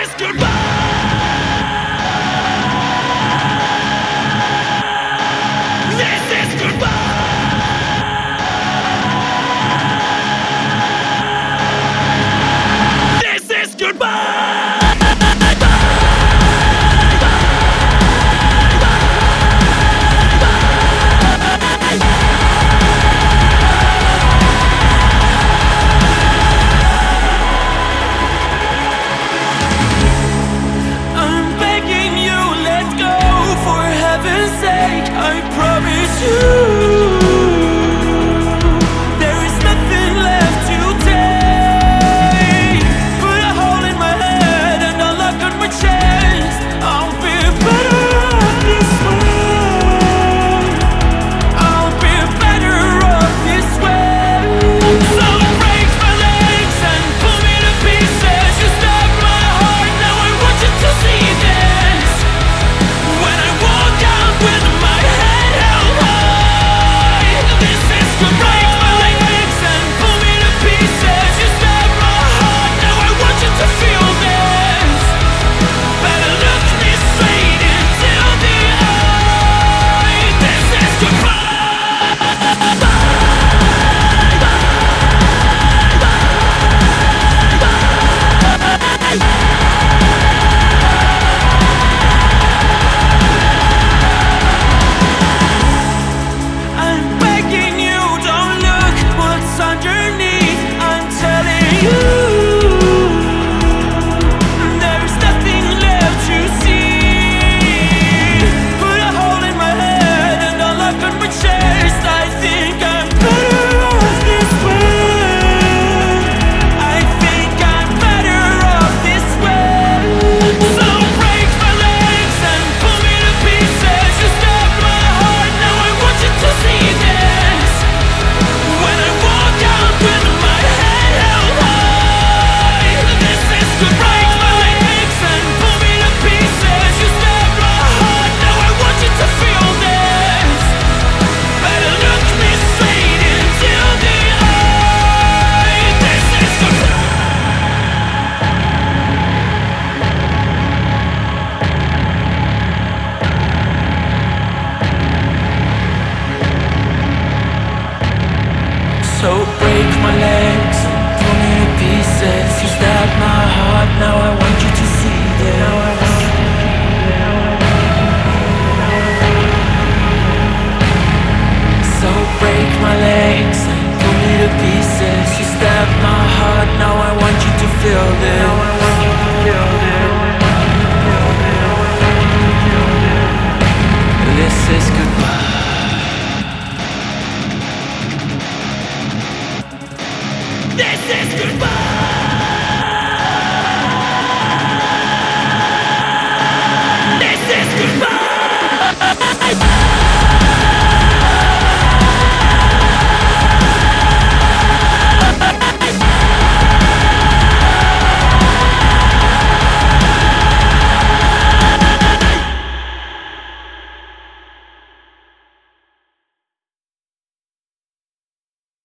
is goodbye. This is goodbye. This is goodbye. I promise you, there is nothing left to take. Put a hole in my head and a lock on my chest. I'll be better off this way. I'll be better off this way. So break my legs and pull me to pieces. You stab my heart, now I want you to see this. When I walk out with my head held high, this is good. Break my legs and pull me to pieces. You stab my heart, now I want you to feel this. Better look me straight into the eye. This is I'm begging you, don't look what's underneath. I'm telling you, there's nothing left to see. Put a hole in my head and a lock on my chest. I think I'm better off this way. I think I'm better off this way. So break my legs and pull me to pieces. You stab my heart, now I want you to see this. When I walk out with my head held high, this is good. Break my legs and pull me to pieces. You stab my heart, now I want you to feel this. Better look me straight into the eye. This is good. So break my legs and pull me to pieces. You stab my heart, now I want you to see this. So break my legs and pull me to pieces. You stab my heart, now I want you to feel this. This is goodbye. This is goodbye.